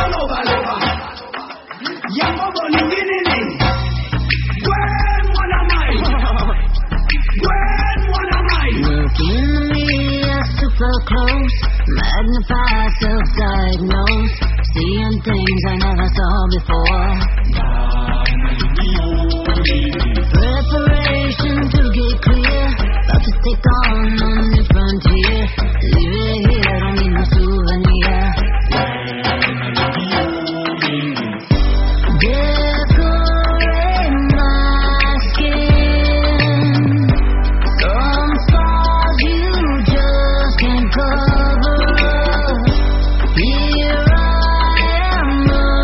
Close, magnify, self-diagnose, seeing things I never saw before. Preparation to get clear, about to take on a new frontier. Leave it here, don't need no souvenir. Decorate my skin, some scars you just can't cover up. Here I am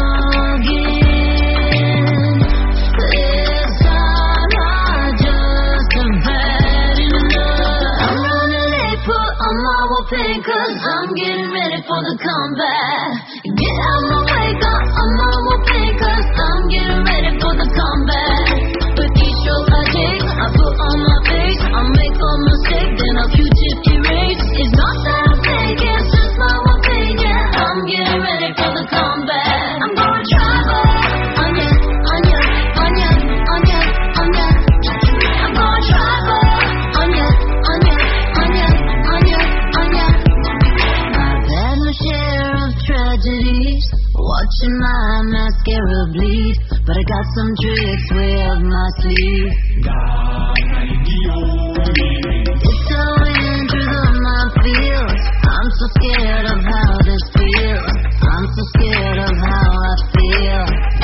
again. This time I just have had enough. I'm running late, put on my wallpaper, 'cause I'm getting ready for the comeback. Get out my way, got on my wallpaper, 'cause I'm getting ready for the comeback. With each stroke I take, I put on my face, I make a mistake, then I'll Q-tip erase. It's not that I'm fake, it's just my one page. Yeah, I'm getting ready for the comeback. I'm gonna travel on ya, on ya, on ya, on ya, on ya. I'm gonna travel on ya, on ya, on ya, on ya, on ya. I've had my share of tragedies, watching my mascara bleed, but I got some tricks way up my sleeve. Tiptoeing through the minefields, I'm so scared of how this feels. I'm so scared of how I feel.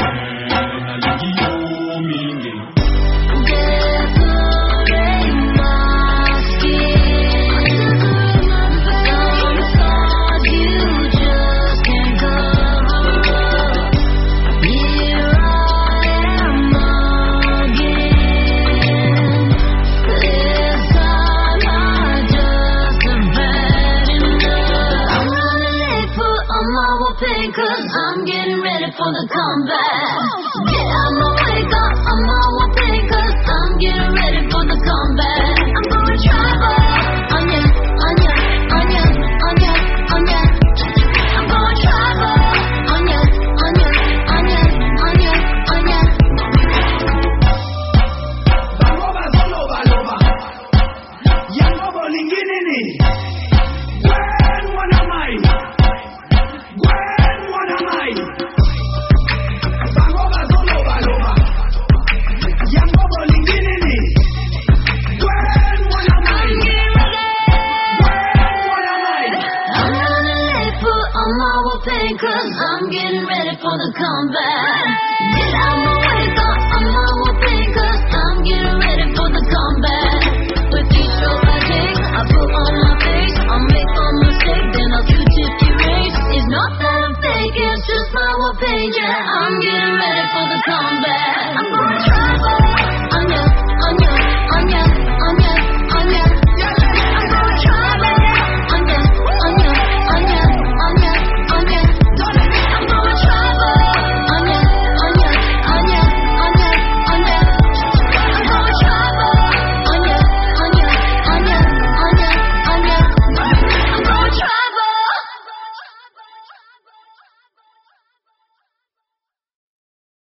Decorate my skin, some scars you just can't cover up. Here I am again. This time I just have had enough. I'm running late, put on my wallpaper, 'cause I'm getting ready for the comeback. Get out my way, got on my wallpaper, 'cause I'm getting ready for the comeback. I'm gonna travel on ya, on ya, on ya, on ya, on ya. I'm gonna travel on ya, on ya, on ya, on ya, on ya. Baroba solo baloba, yangobo lingine ni Gwen wanamai, Gwen wanamai. Baroba solo baloba, yangobo lingine ni Gwen wanamai, Gwen wanamai. I'm running late, put on my wallpaper, 'cause I'm getting ready for the comeback. Get out my way, got on my wallpaper, 'cause I'm getting ready for the comeback. With each stroke I take, I put on my face, I make a mistake, then I'll Q-tip erase. It's not that I'm fake, it's just my wallpaper. Yeah, I'm getting ready for the comeback.